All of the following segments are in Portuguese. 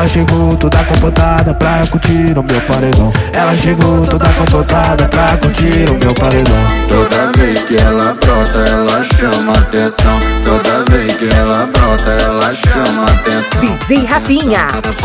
Ela chegou toda comportada pra curtir o meu paredão. Ela chegou toda comportada pra curtir o meu paredão. Toda vez que ela brota, ela chama atenção. Toda vez que ela brota, ela chama atenção. DJ Rafinha,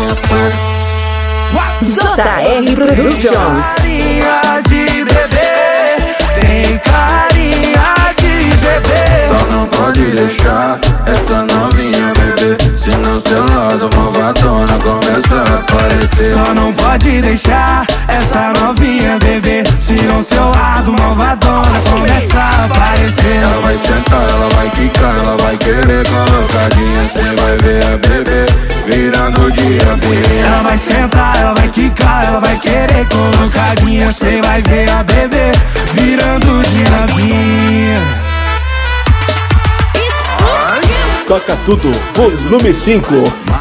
JR Productions. Carinha de bebê, tem carinha de bebê. Só não pode deixar essa novinha beber, senão seu lado malvadona começa a aparecer. Só não pode deixar essa novinha beber, senão seu lado malvadona começa a aparecer. Ela vai sentar, ela vai quicar, ela vai querer colocadinha. Cê vai ver a bebê virando diabinha. Ela vai sentar, ela vai quicar, ela vai querer colocadinha. Cê vai ver a bebê virando diabinha. Toca tudo, volume 5.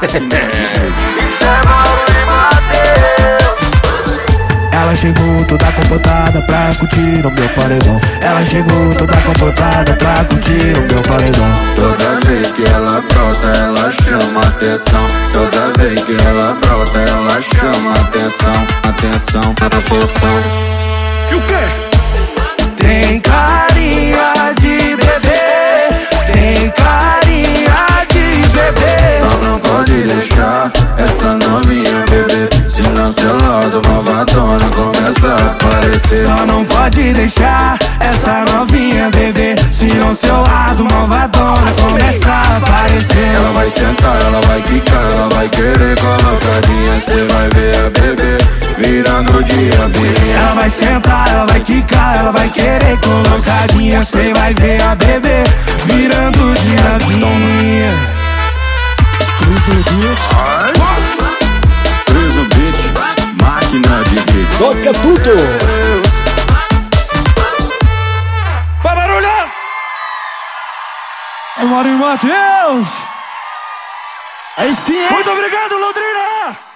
Ela chegou toda comportada pra curtir o meu paredão. Ela chegou toda comportada pra curtir o meu paredão. Toda vez que ela brota, ela chama atenção. Toda vez que ela brota, ela chama atenção. Atenção, atenção. E o quê? Tem carinha de bebê, tem carinha de bebê. Só não pode deixar essa novinha beber, senão seu lado malvadona começa a aparecer. Só não pode deixar essa novinha beber, senão seu lado malvadona começa a aparecer. Ela vai sentar, ela vai quicar, ela vai querer colocadinha. Cê vai ver a bebê virando diabinha. Ela vai sentar, ela vai quicar, ela vai querer colocadinha. Cê vai ver a bebê virando diabinha. Cruz no beat, Cruz no beat, máquina de beat. Toca tudo. vai barulhar! É Mauro e Matheus! Aí sim, hein? Muito obrigado, Londrina!